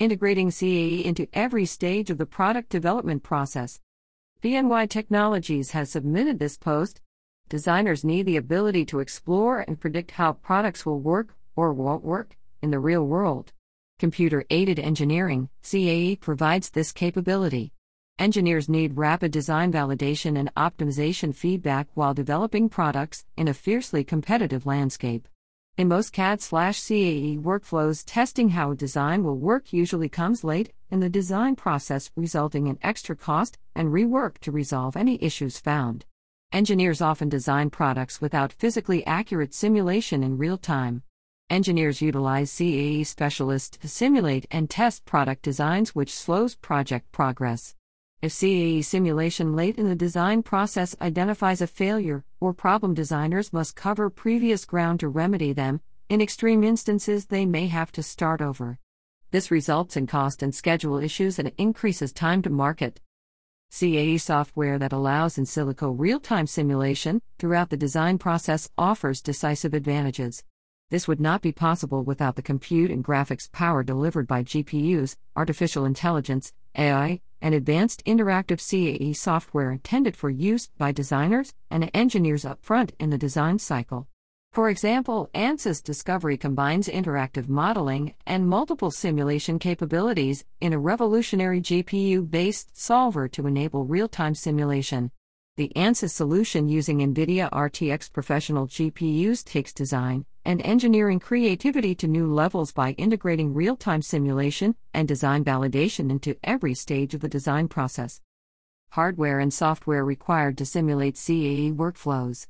integrating CAE into every stage of the product development process. PNY Technologies has submitted this post. Designers need the ability to explore and predict how products will work or won't work in the real world. Computer-aided engineering, CAE, provides this capability. Engineers need rapid design validation and optimization feedback while developing products in a fiercely competitive landscape. In most CAD/CAE workflows, testing how a design will work usually comes late in the design process, resulting in extra cost and rework to resolve any issues found. Engineers often design products without physically accurate simulation in real time. Engineers utilize CAE specialists to simulate and test product designs, which slows project progress. If CAE simulation late in the design process identifies a failure or problem, designers must cover previous ground to remedy them. In extreme instances, they may have to start over. This results in cost and schedule issues and increases time to market. CAE software that allows in silico real-time simulation throughout the design process offers decisive advantages. This would not be possible without the compute and graphics power delivered by GPUs, artificial intelligence, AI, and advanced interactive CAE software intended for use by designers and engineers upfront in the design cycle. For example, Ansys Discovery combines interactive modeling and multiple simulation capabilities in a revolutionary GPU-based solver to enable real-time simulation. The Ansys solution using NVIDIA RTX professional GPUs takes design and engineering creativity to new levels by integrating real-time simulation and design validation into every stage of the design process. Hardware and software required to simulate CAE workflows.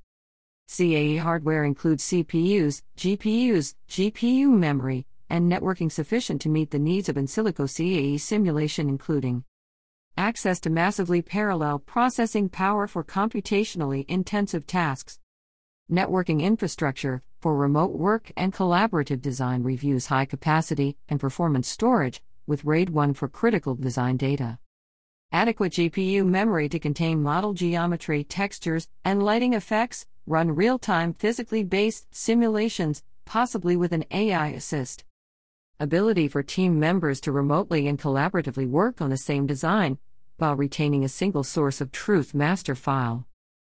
CAE hardware includes CPUs, GPUs, GPU memory, and networking sufficient to meet the needs of in silico CAE simulation, including access to massively parallel processing power for computationally intensive tasks, networking infrastructure for remote work and collaborative design reviews, high capacity and performance storage, with RAID 1 for critical design data, adequate GPU memory to contain model geometry, textures, and lighting effects, run real-time physically based simulations, possibly with an AI assist, ability for team members to remotely and collaboratively work on the same design, while retaining a single source of truth master file.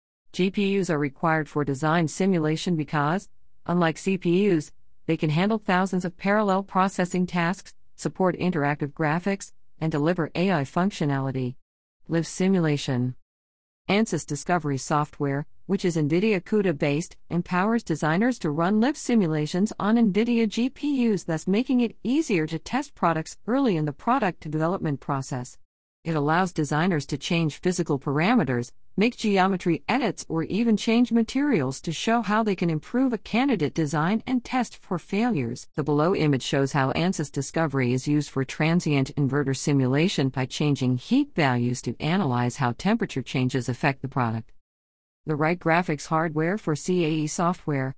GPUs are required for design simulation because, unlike CPUs, they can handle thousands of parallel processing tasks, support interactive graphics, and deliver AI functionality. Live simulation. Ansys Discovery software, which is NVIDIA CUDA-based, empowers designers to run live simulations on NVIDIA GPUs, thus making it easier to test products early in the product development process. It allows designers to change physical parameters, make geometry edits, or even change materials to show how they can improve a candidate design and test for failures. The below image shows how Ansys Discovery is used for transient inverter simulation by changing heat values to analyze how temperature changes affect the product. The right graphics hardware for CAE software.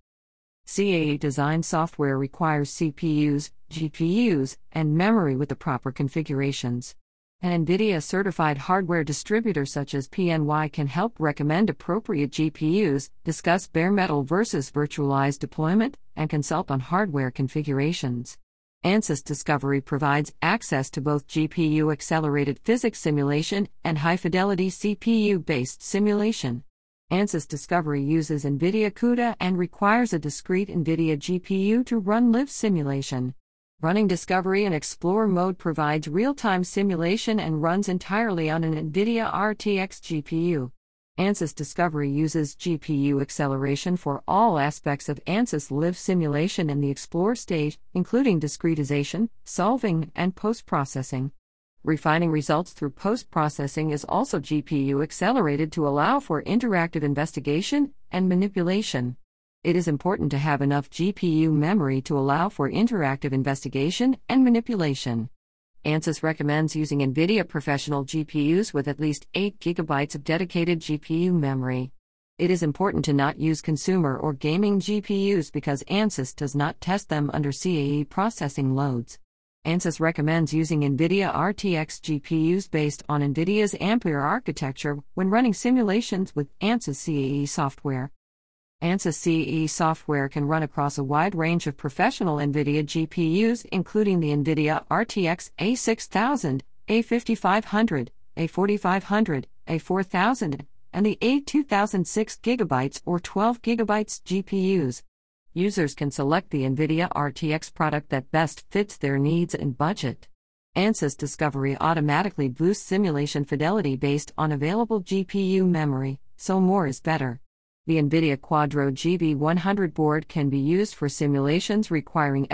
CAE design software requires CPUs, GPUs, and memory with the proper configurations. An NVIDIA-certified hardware distributor such as PNY can help recommend appropriate GPUs, discuss bare metal versus virtualized deployment, and consult on hardware configurations. Ansys Discovery provides access to both GPU-accelerated physics simulation and high-fidelity CPU-based simulation. Ansys Discovery uses NVIDIA CUDA and requires a discrete NVIDIA GPU to run live simulation. Running Discovery in Explore mode provides real-time simulation and runs entirely on an NVIDIA RTX GPU. Ansys Discovery uses GPU acceleration for all aspects of Ansys Live simulation in the Explore stage, including discretization, solving, and post-processing. Refining results through post-processing is also GPU accelerated to allow for interactive investigation and manipulation. It is important to have enough GPU memory to allow for interactive investigation and manipulation. Ansys recommends using NVIDIA professional GPUs with at least 8 GB of dedicated GPU memory. It is important to not use consumer or gaming GPUs because Ansys does not test them under CAE processing loads. Ansys recommends using NVIDIA RTX GPUs based on NVIDIA's Ampere architecture when running simulations with Ansys CAE software. ANSYS CAE software can run across a wide range of professional NVIDIA GPUs, including the NVIDIA RTX A6000, A5500, A4500, A4000, and the A2006 GB or 12 GB GPUs. Users can select the NVIDIA RTX product that best fits their needs and budget. ANSYS Discovery automatically boosts simulation fidelity based on available GPU memory, so more is better. The NVIDIA Quadro GB100 board can be used for simulations requiring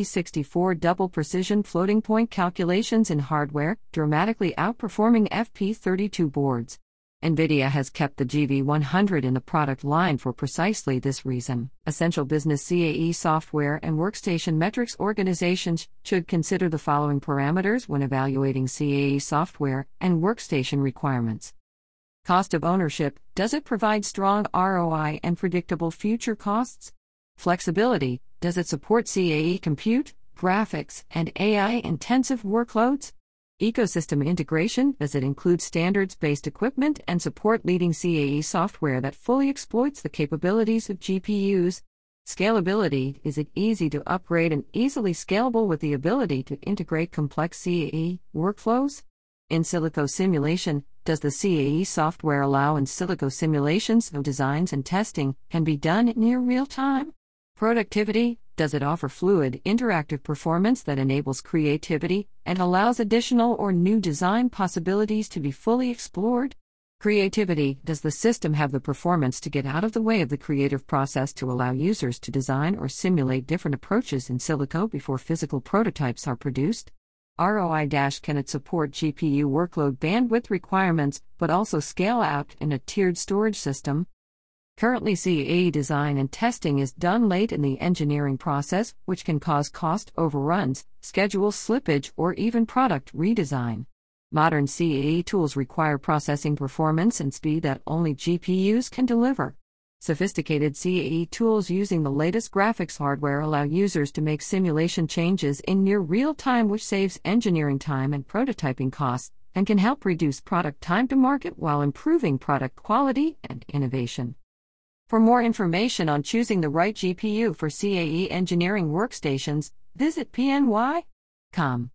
FP64 double precision floating point calculations in hardware, dramatically outperforming FP32 boards. NVIDIA has kept the GB100 in the product line for precisely this reason. Essential Business CAE software and workstation metrics organizations should consider the following parameters when evaluating CAE software and workstation requirements. Cost of ownership: does it provide strong ROI and predictable future costs? Flexibility: does it support CAE compute, graphics, and AI-intensive workloads? Ecosystem integration: does it include standards-based equipment and support leading CAE software that fully exploits the capabilities of GPUs? Scalability: is it easy to upgrade and easily scalable with the ability to integrate complex CAE workflows? In silico simulation: does the CAE software allow in silico simulations so designs and testing can be done in near real time? Productivity: does it offer fluid, interactive performance that enables creativity and allows additional or new design possibilities to be fully explored? Creativity: does the system have the performance to get out of the way of the creative process to allow users to design or simulate different approaches in silico before physical prototypes are produced? ROI: can it support GPU workload bandwidth requirements, but also scale out in a tiered storage system? Currently, CAE design and testing is done late in the engineering process, which can cause cost overruns, schedule slippage, or even product redesign. Modern CAE tools require processing performance and speed that only GPUs can deliver. Sophisticated CAE tools using the latest graphics hardware allow users to make simulation changes in near real time, which saves engineering time and prototyping costs, and can help reduce product time to market while improving product quality and innovation. For more information on choosing the right GPU for CAE engineering workstations, visit pny.com.